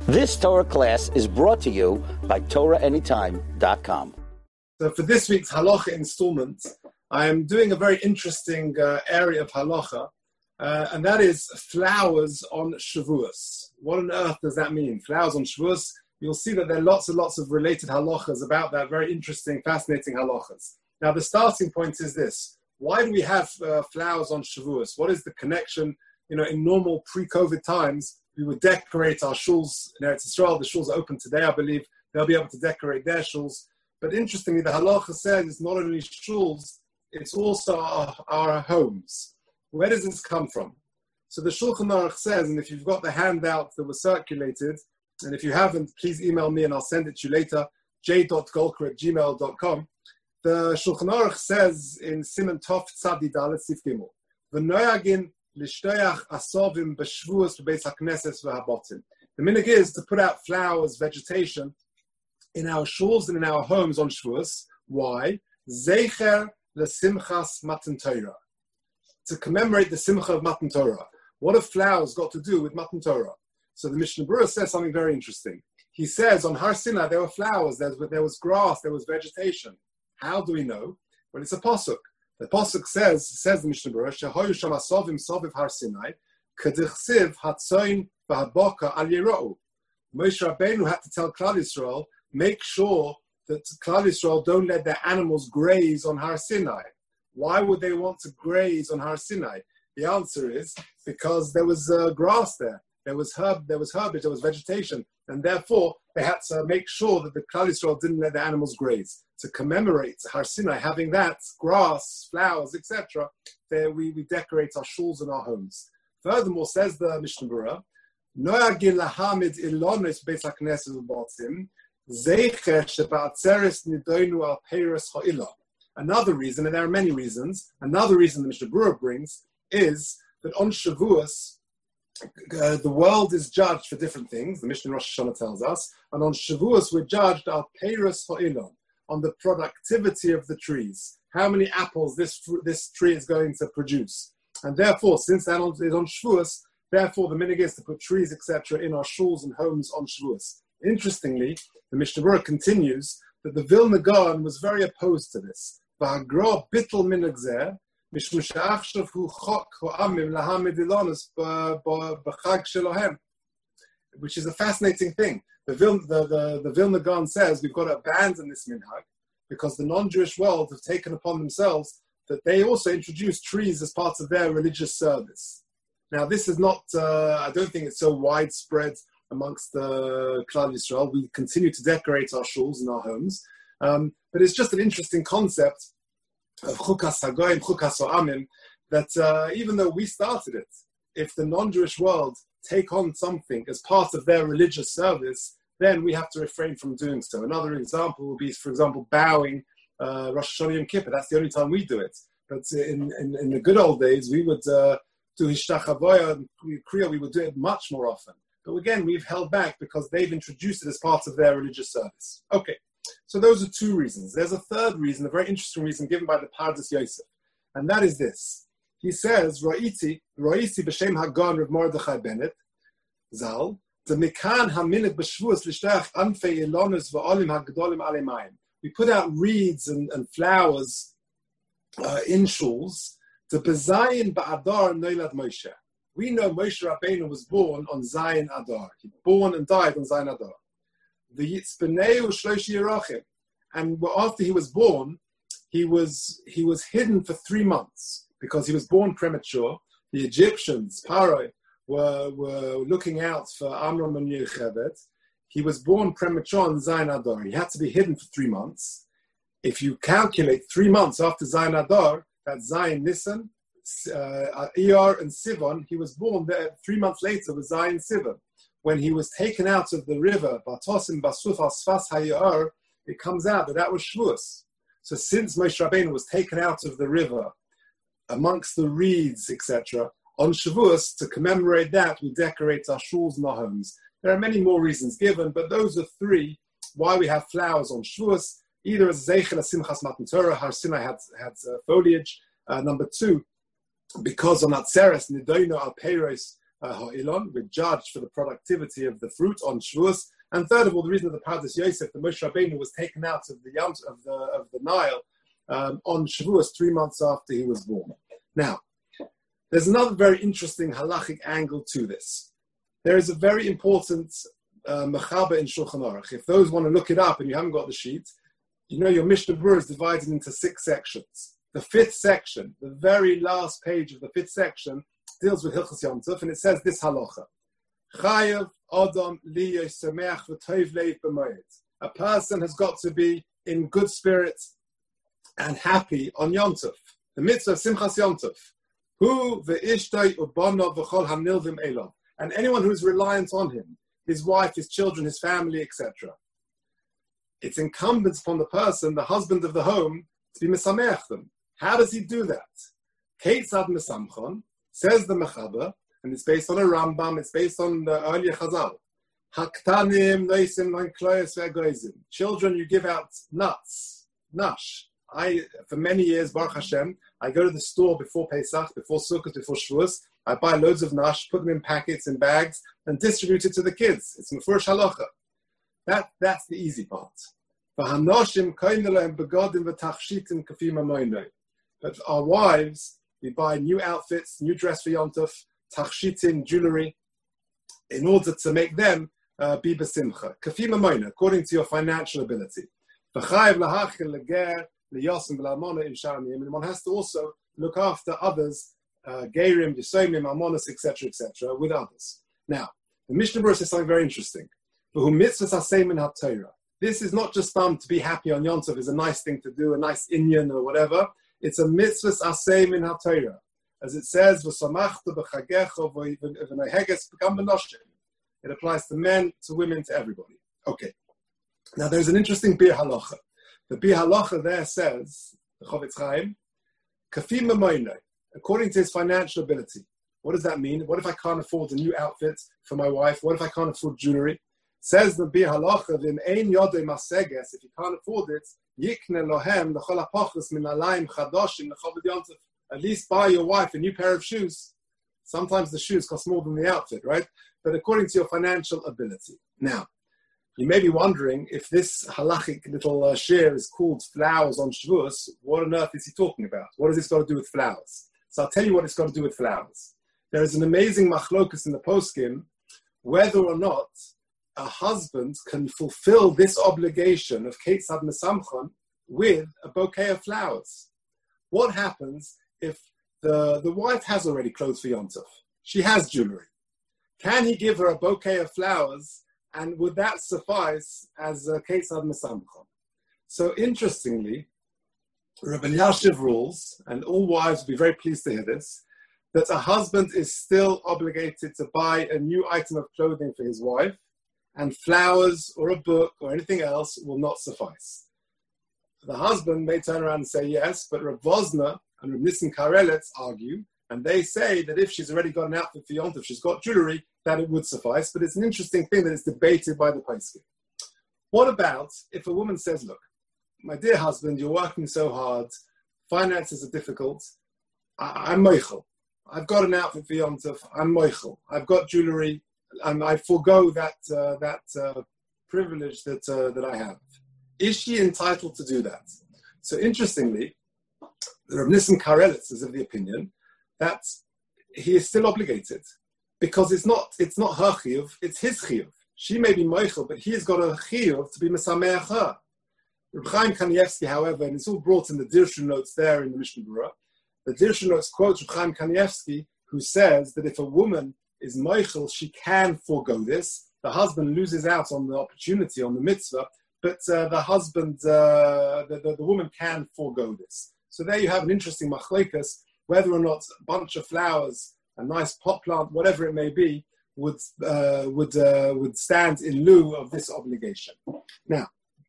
This Torah class is brought to you by TorahAnytime.com. So for this week's Halacha installment, I am doing a very interesting area of Halacha, and that is flowers on Shavuos. What on earth does that mean? Flowers on Shavuos? You'll see that there are lots and lots of related halachas about that, very interesting, fascinating halachas. Now the starting point is this. Why do we have flowers on Shavuos? What is the connection? In normal pre-COVID times, we would decorate our shuls in Eretz Yisrael. The shuls are open today, I believe. They'll be able to decorate their shuls. But interestingly, the halacha says it's not only shuls, it's also our homes. Where does this come from? So the Shulchan Aruch says, and if you've got the handout that was circulated, and if you haven't, please email me and I'll send it to you later, j.golker@gmail.com. The Shulchan Aruch says in Siman Tov Tzadi Dalet Sif Gimel, V'noyagin l'shtoyach asovim b'shvuos b'beis hakneses v'habotim. The minhag is to put out flowers, vegetation, in our shuls and in our homes on Shavuos. Why? Zecher lesimchas Matan Torah. To commemorate the simcha of Matan Torah. What have flowers got to do with Matan Torah? So the Mishnah Berurah says something very interesting. He says on Har Sinai there were flowers, there was grass, there was vegetation. How do we know? Well, it's a pasuk. The pasuk says the Mishnah Berurah, Shehoyu sham asovim soviv Har Sinai, k'dichsiv hatzoin v'haboka al yira'u. Moshe Rabbeinu had to tell Klal Yisrael, make sure that Klal Yisrael don't let their animals graze on Har Sinai. Why would they want to graze on Har Sinai? The answer is because there was grass there. There was herbage, there was vegetation, and therefore they had to make sure that the Klal Yisrael didn't let the animals graze. To commemorate Har Sinai having that grass, flowers, etc., there we decorate our shuls and our homes. Furthermore, says the Mishnah Berurah, Noyagin lahamid ilonis beis hakneses v'botzim zeicher sheba'atzeres nidoinu al peiros ha'ila. Another reason, and there are many reasons, another reason the Mishnah Berurah brings is that on Shavuos, the world is judged for different things, the Mishnah Rosh Hashanah tells us, and on Shavuos we're judged al peiros ha'ilon, on the productivity of the trees, how many apples this tree is going to produce. And therefore, since that is on Shavuos, therefore the minhag is to put trees, etc., in our shuls and homes on Shavuos. Interestingly, the Mishnah Berurah continues that the Vilna Gaon was very opposed to this. V'hagra bittul minhag zeh, mishum she'achshav hu chok ha'amim lahamid ilonos b'chag shelohem, which is a fascinating thing. The Vilna Gaon says we've got to abandon this minhag because the non-Jewish world have taken upon themselves that they also introduce trees as part of their religious service. Now, this is not, I don't think it's so widespread amongst the Klal Yisrael. We continue to decorate our shuls and our homes, but it's just an interesting concept of chukas hagoyim, chukas ha'amim, that even though we started it, if the non-Jewish world take on something as part of their religious service, then we have to refrain from doing so. Another example would be, for example, bowing Rosh Hashanah Yom Kippur. That's the only time we do it. But in the good old days, we would do Hishtachavoya and Kriya, we would do it much more often. But again, we've held back because they've introduced it as part of their religious service. Okay, so those are two reasons. There's a third reason, a very interesting reason given by the Pardes Yosef, and that is this. He says, Ra'iti b'shem Hagan Rav Mordechai Bennett, Zal, the Mikan HaMinhag b'Shvuos l'shtach anfei ilonus v'olim ha'gedolim alemayim. We put out reeds and flowers in shuls to bezayin ba'adar noilad Moshe. We know Moshe Rabbeinu was born on Zayin Adar. He was born and died on Zayin Adar. The Yitzpeneu Shloshi Yerachim. And after he was born, he was hidden for 3 months because he was born premature. The Egyptians, Paroi, were looking out for Amram and Yocheved. He was born premature on Zayin Adar. He had to be hidden for 3 months. If you calculate 3 months after Zayin Adar, that's Zayin Nisan, Iyar and Sivan, he was born there 3 months later with Zayin Sivan. When he was taken out of the river, Batosim Basuf al Sfas Hayar, it comes out that was Shavuos. So since Moshe Rabbeinu was taken out of the river, amongst the reeds, etc., on Shavuos, to commemorate that, we decorate our shuls and our homes. There are many more reasons given, but those are three why we have flowers on Shavuos, either as Zeichel Simchas Matan Torah, Har Sinai had foliage. Number two, because on Atzeres, Nidoino al Peiros ha'ilon, we're judged for the productivity of the fruit on Shavuos. And third of all, the reason that the Pardes Yosef, the Moshe Rabbeinu, was taken out of the Nile on Shavuos 3 months after he was born. Now, there's another very interesting halachic angle to this. There is a very important mechaber in Shulchan Aruch. If those want to look it up and you haven't got the sheet, you know your Mishnah Berurah is divided into 6 sections. The 5th section, the very last page of the 5th section, deals with Hilchos Yom Tov, and it says this halacha: Chayav Adam li yosemeach v'tov leiv b'moed. A person has got to be in good spirits and happy on Yom Tov. The mitzvah of Simchas Yom Tov. Hu ve'ishtoi u'bono v'chol hanilvim elov. And anyone who is reliant on him, his wife, his children, his family, etc. It's incumbent upon the person, the husband of the home, to be mesameach them. How does he do that? Keitzad mesamchon, says the mechaber, and it's based on a Rambam, it's based on the earlier Chazal. Haktanim noisim loinkloyos ve'egoizim. Children, you give out nuts, nash. For many years, Baruch Hashem, I go to the store before Pesach, before Sukkot, before Shavuos. I buy loads of nash, put them in packets, in bags, and distribute it to the kids. It's mefurish halacha. That's the easy part. But our wives, we buy new outfits, new dress for Yom Tov, tachshitim, jewelry, in order to make them be besimcha. Kafim amoyna, according to your financial ability. And one has to also look after others, Gerim, Yisomim, Almonas, etc., with others. Now, the Mishnah Berurah says something very interesting. This is not just to be happy on Yom Tov is a nice thing to do, a nice inyan or whatever. It's a mitzvah asay min haTorah. As it says, it applies to men, to women, to everybody. Okay. Now there's an interesting Bir Halacha. The Bir Halacha there says, the Chofetz Chaim, Kafim Mamoinoi, according to his financial ability. What does that mean? What if I can't afford a new outfit for my wife? What if I can't afford jewelry? Says the Bir Halacha, V'im ein yodei maseges, if you can't afford it, yikne lohem l'chol hapachos min alayim chadoshim l'choved Yom Tov. At least buy your wife a new pair of shoes. Sometimes the shoes cost more than the outfit, right? But according to your financial ability. Now, you may be wondering if this halachic little shir is called flowers on Shavuos, what on earth is he talking about? What has this got to do with flowers? So I'll tell you what it's got to do with flowers. There is an amazing machlokus in the poskim whether or not a husband can fulfill this obligation of Keitzad Mesamchon with a bouquet of flowers. What happens if the wife has already clothes for Yom Tov? She has jewelry. Can he give her a bouquet of flowers, and would that suffice as a Keitzad Mesamchon? So interestingly, Rabbi Yashiv rules, and all wives will be very pleased to hear this, that a husband is still obligated to buy a new item of clothing for his wife, and flowers or a book or anything else will not suffice. The husband may turn around and say yes, but Rav Vosner and Rav Nissen Karelitz argue, and they say that if she's already got an outfit for Yom Tov, she's got jewelry, that it would suffice. But it's an interesting thing that it's debated by the poskim. What about if a woman says, look, my dear husband, you're working so hard, finances are difficult, I'm moichel. I've got an outfit for Yom Tov, I'm moichel. I've got jewelry, and I forego that privilege that I have. Is she entitled to do that? So interestingly, Rav Nissen Karelitz is of the opinion that he is still obligated because it's not her chiyuv, it's his chiyuv. She may be moichel, but he's got a chiyuv to be mesameach her. Reb Chaim Kanievsky, however, and it's all brought in the Dirshu notes there in the Mishnah Berurah, the Dirshu notes quotes Reb Chaim Kanievsky, who says that if a woman is moichel, she can forego this. The husband loses out on the opportunity, on the mitzvah, but the husband, the woman can forego this. So there you have an interesting machlekas, whether or not a bunch of flowers, a nice pot plant, whatever it may be, would stand in lieu of this obligation. Now,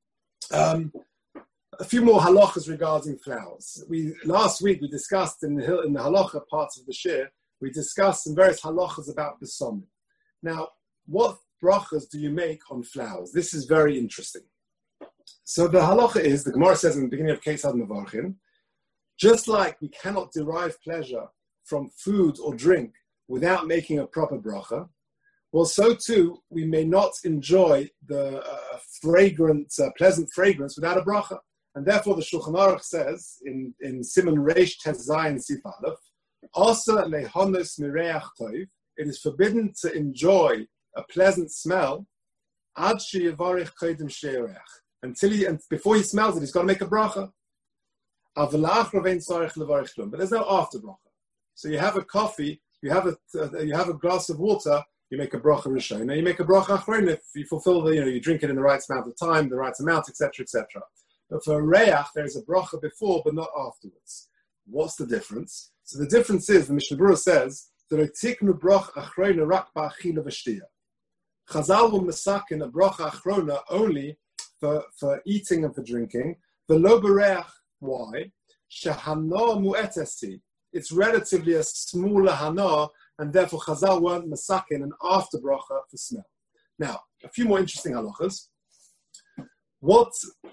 a few more halachas regarding flowers. Last week we discussed in the halacha parts of the shir, we discussed some various halachas about besamim. Now, what brachas do you make on flowers? This is very interesting. So the halacha is, the Gemara says in the beginning of Keitzad Mevarchin, just like we cannot derive pleasure from food or drink without making a proper bracha, well, so too, we may not enjoy the pleasant fragrance without a bracha. And therefore, the Shulchan Aruch says in Siman Reish Tes Zayin Sif Aleph, Asa lehonos mireach tov, it is forbidden to enjoy a pleasant smell ad sheyavarich kodim sheirech, and before he smells it, he's got to make a bracha. But there's no after bracha. So you have a coffee, you have a glass of water, you make a bracha rishona, you make a bracha achron if you fulfill you drink it in the right amount of time, the right amount, etc., etc. But for a reach, there's a bracha before, but not afterwards. What's the difference? So the difference is, the Mishnah Berurah says, tiknu bracha achrona rak ba'achila v'shtiya. Chazal will masakin a bracha achrona only for eating and for drinking. The lo bereach, why? Shehana mu'etesi. It's relatively a smaller hana, and therefore Chazal weren't masakin an after bracha for smell. Now, a few more interesting halachas. What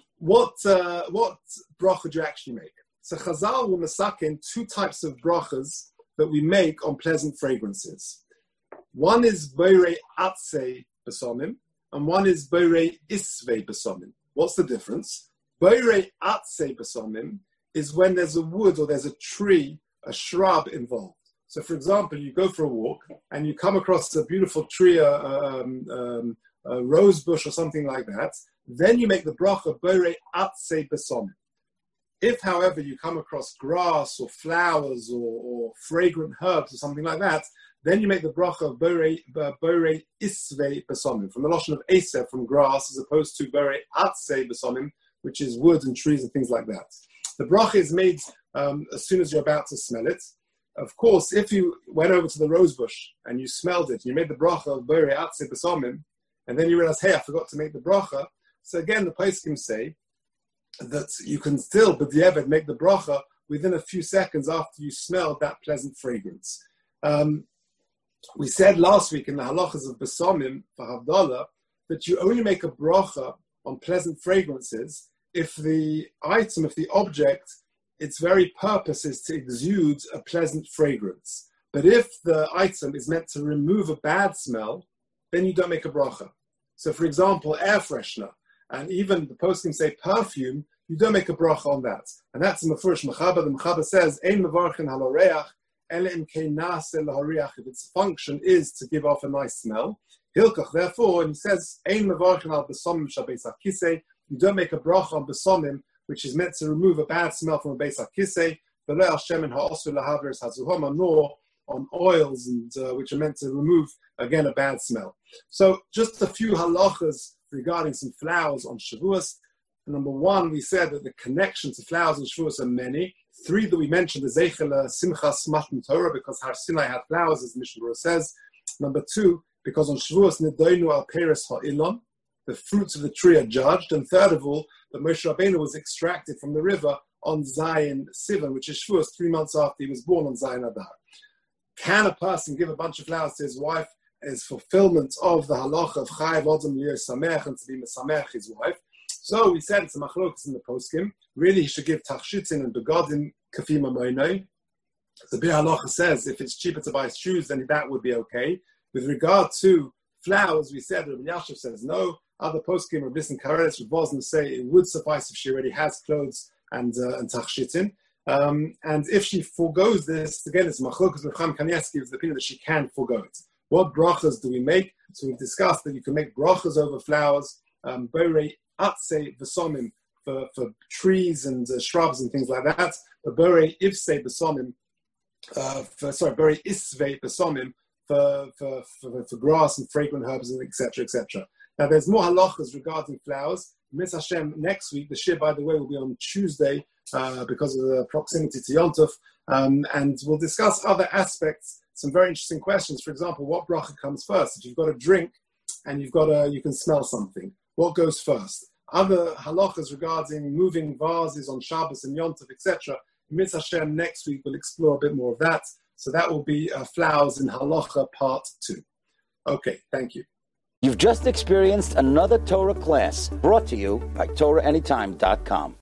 bracha do you actually make? So Chazal will masakin two types of brachas that we make on pleasant fragrances. One is beirei atzei besomim, and one is beirei isvei besomim. What's the difference? Beirei atzei besomim is when there's a wood or there's a tree, a shrub involved. So, for example, you go for a walk and you come across a beautiful tree, a rose bush or something like that. Then you make the bracha beirei atzei besomim. If, however, you come across grass or flowers or fragrant herbs or something like that, then you make the bracha of beirei isvei besomim, from the notion of aseh, from grass, as opposed to beirei atzei besomim, which is wood and trees and things like that. The bracha is made as soon as you're about to smell it. Of course, if you went over to the rose bush and you smelled it, you made the bracha of beirei atzei besomim, and then you realize, hey, I forgot to make the bracha. So again, the poskim say that you can still, b'diavad, make the bracha within a few seconds after you smell that pleasant fragrance. We said last week in the halachas of besomim for Havdalah that you only make a bracha on pleasant fragrances if the item, if the object, its very purpose is to exude a pleasant fragrance. But if the item is meant to remove a bad smell, then you don't make a bracha. So, for example, air freshener, and even the poskim say perfume, you don't make a bracha on that. And that's in Mefurish Mechaber. The Mechaber says, Ein mevarchin haloreach, ele im kein nase lahoriach, if its function is to give off a nice smell. Hilkach, therefore, and he says, Ein mevarchin al besomim shabeis hakisei, you don't make a bracha on besomim, which is meant to remove a bad smell from a beis hakisei, v'lo al shemen ha'osu lahaveres hazuhoma, nor on oils and which are meant to remove, again, a bad smell. So just a few halachas regarding some flowers on Shavuos. Number one, we said that the connection to flowers on Shavuos are many. Three that we mentioned, the Zeichel Simchas Matan Torah, because Har Sinai had flowers, as the Mishnah Berurah says. Number two, because on Shavuos, Nedoinu al Peres Ha'ilon, the fruits of the tree are judged. And third of all, that Moshe Rabbeinu was extracted from the river on Zayin Sivan, which is Shavuos, 3 months after he was born on Zayin Adar. Can a person give a bunch of flowers to his wife as fulfillment of the halacha of Chayav Odom L'yer Samech and to be Mesamech his wife? So we said it's a machlokas in the poskim. Really, he should give tachshitzin and begodin kafim amoinoi. The Bir Halacha says if it's cheaper to buy shoes, then that would be okay. With regard to flowers, we said Rabbi Yashiv says no. Other poskim, Rabbi Nissen Karelis, Rabbi Bosner say it would suffice if she already has clothes and tachshitzin. And if she forgoes this, again, it's machlokas with Chaim Kanievsky is the opinion that she can forgo it. What brachas do we make? So we've discussed that you can make brachas over flowers, beirei atzei besomim for trees and shrubs and things like that. But beirei ivsei besomim, beirei isvei besomim for grass and fragrant herbs and etc. etc. Now there's more halachas regarding flowers. Mitzvah Hashem, next week, the shir, by the way, will be on Tuesday because of the proximity to Yom Tov, and we'll discuss other aspects, some very interesting questions. For example, what bracha comes first? If you've got a drink and you can smell something, what goes first? Other halachas regarding moving vases on Shabbos and Yom Tov, etc. Mitzvah Hashem, next week, we'll explore a bit more of that. So that will be flowers in halacha part 2. Okay, thank you. You've just experienced another Torah class brought to you by TorahAnytime.com.